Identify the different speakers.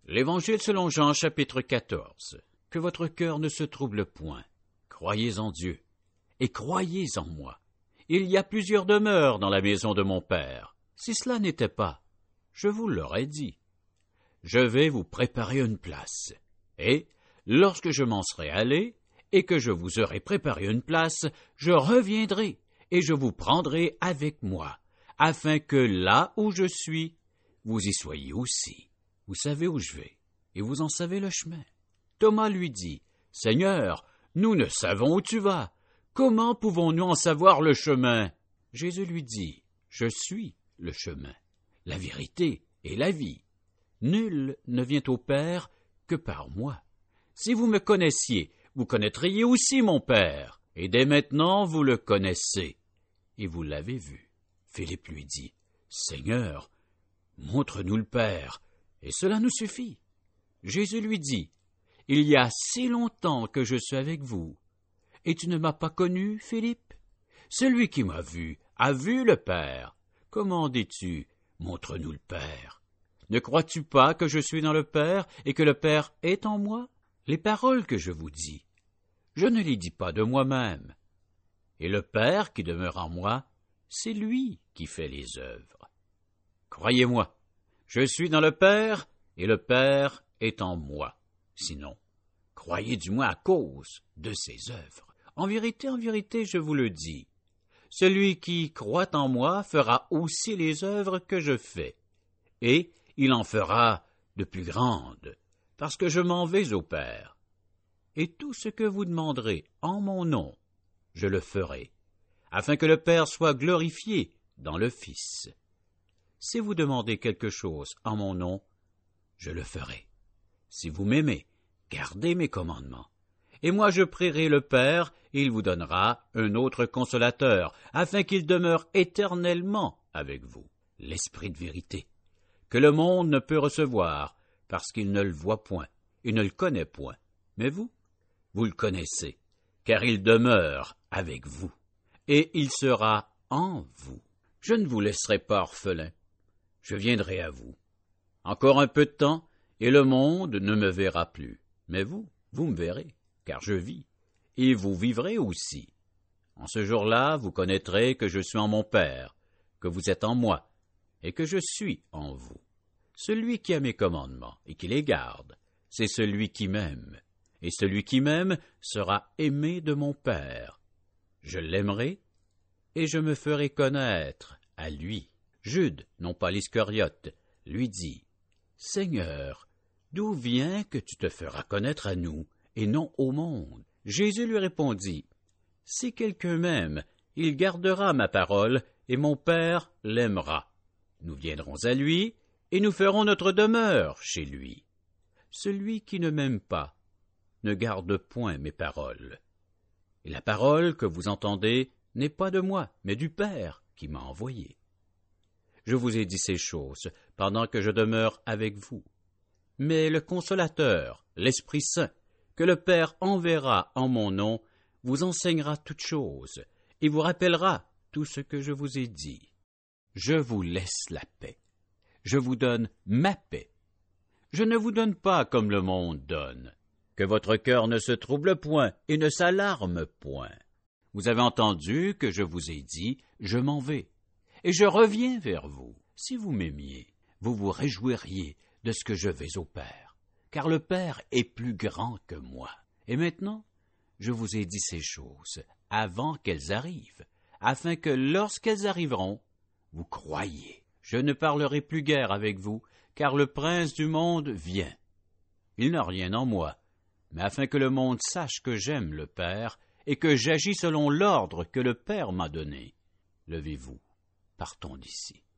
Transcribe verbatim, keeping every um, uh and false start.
Speaker 1: L'Évangile selon Jean, chapitre quatorze. Que votre cœur ne se trouble point. Croyez en Dieu, et croyez en moi. Il y a plusieurs demeures dans la maison de mon Père. Si cela n'était pas, je vous l'aurais dit. Je vais vous préparer une place. Et, lorsque je m'en serai allé, et que je vous aurai préparé une place, je reviendrai, et je vous prendrai avec moi, afin que là où je suis, vous y soyez aussi. Vous savez où je vais, et vous en savez le chemin. Thomas lui dit, « Seigneur, nous ne savons où tu vas. Comment pouvons-nous en savoir le chemin? » Jésus lui dit, « Je suis le chemin, la vérité et la vie. Nul ne vient au Père que par moi. Si vous me connaissiez, vous connaîtriez aussi mon Père, et dès maintenant vous le connaissez, et vous l'avez vu. » Philippe lui dit, « Seigneur, montre-nous le Père, et cela nous suffit. » Jésus lui dit, « Il y a si longtemps que je suis avec vous, et tu ne m'as pas connu, Philippe? Celui qui m'a vu a vu le Père. Comment dis-tu, montre-nous le Père? Ne crois-tu pas que je suis dans le Père et que le Père est en moi? Les paroles que je vous dis, je ne les dis pas de moi-même. Et le Père qui demeure en moi, c'est lui qui fait les œuvres. Croyez-moi, je suis dans le Père et le Père est en moi. Sinon, croyez du moins à cause de ses œuvres. En vérité, en vérité, je vous le dis, celui qui croit en moi fera aussi les œuvres que je fais, et il en fera de plus grandes, parce que je m'en vais au Père. Et tout ce que vous demanderez en mon nom, je le ferai, afin que le Père soit glorifié dans le Fils. Si vous demandez quelque chose en mon nom, je le ferai. Si vous m'aimez, gardez mes commandements. Et moi je prierai le Père, et il vous donnera un autre consolateur, afin qu'il demeure éternellement avec vous, l'Esprit de vérité, que le monde ne peut recevoir, parce qu'il ne le voit point, et ne le connaît point. Mais vous, vous le connaissez, car il demeure avec vous, et il sera en vous. Je ne vous laisserai pas orphelin, je viendrai à vous. Encore un peu de temps, et le monde ne me verra plus. Mais vous, vous me verrez, car je vis, et vous vivrez aussi. En ce jour-là, vous connaîtrez que je suis en mon Père, que vous êtes en moi, et que je suis en vous. Celui qui a mes commandements et qui les garde, c'est celui qui m'aime, et celui qui m'aime sera aimé de mon Père. Je l'aimerai, et je me ferai connaître à lui. Jude, non pas l'Iscariote, lui dit, « Seigneur, d'où vient que tu te feras connaître à nous, et non au monde? » Jésus lui répondit, « Si quelqu'un m'aime, il gardera ma parole, et mon Père l'aimera. Nous viendrons à lui, et nous ferons notre demeure chez lui. Celui qui ne m'aime pas ne garde point mes paroles. Et la parole que vous entendez n'est pas de moi, mais du Père qui m'a envoyé. Je vous ai dit ces choses pendant que je demeure avec vous. Mais le Consolateur, l'Esprit Saint, que le Père enverra en mon nom, vous enseignera toutes choses, et vous rappellera tout ce que je vous ai dit. Je vous laisse la paix. Je vous donne ma paix. Je ne vous donne pas comme le monde donne. Que votre cœur ne se trouble point et ne s'alarme point. Vous avez entendu que je vous ai dit, je m'en vais, et je reviens vers vous. Si vous m'aimiez, vous vous réjouiriez de ce que je vais au Père, car le Père est plus grand que moi. Et maintenant, je vous ai dit ces choses avant qu'elles arrivent, afin que lorsqu'elles arriveront, vous croyiez. Je ne parlerai plus guère avec vous, car le prince du monde vient. Il n'a rien en moi, mais afin que le monde sache que j'aime le Père et que j'agis selon l'ordre que le Père m'a donné. Levez-vous, partons d'ici.